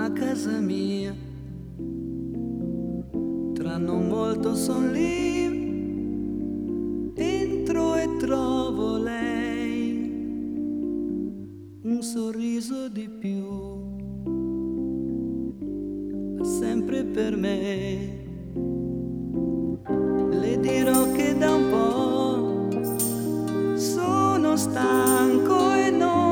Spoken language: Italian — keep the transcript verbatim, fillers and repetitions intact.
a casa mia, tra non molto son lì, entro e trovo lei, un sorriso di più, sempre per me.